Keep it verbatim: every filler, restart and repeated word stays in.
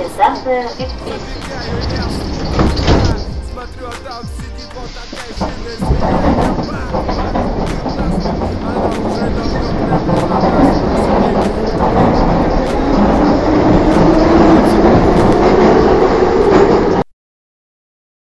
Станция экспресс. Смотрю, а там сидит вот такая финная свинья. Она уже